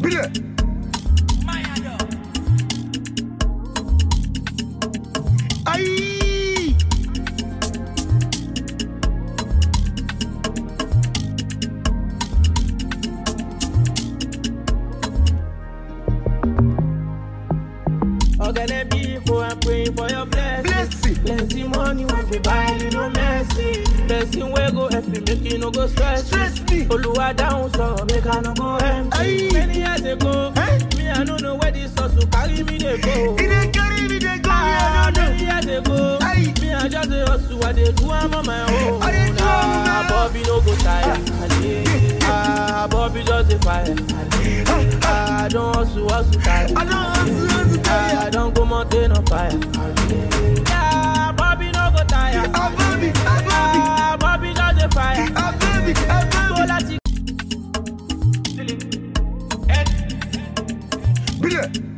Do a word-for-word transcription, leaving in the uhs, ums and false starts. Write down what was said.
Bile. Aïe. Oh, gonna be for I'm praying for your blessing. Blessing. Blessing money when we buy you no mercy. Blessing we go help me make you no go stress. Stress me. Oluwa down so make I no go empty. Aye. Many years ago, Eh? me I don't know where this hustle carry me they go. It ain't carry me, they go, Ah, I don't many know. years ago, Aye. me I just a hustle, I dey do I'm on my own. I dey do am on my Ah, own. Bobby no go tire. Ah, Bobby just a fire. Ah, I don't hustle, hustle tire. I don't hustle, hustle, Ah, I tire. don't go mountain on fire. Yeah, Bobby no go tire. Ah, Bobby, ah, Bobby. Ah, Bobby just a fire. Ah, Bobby, ah, So Bobby. let's Bile.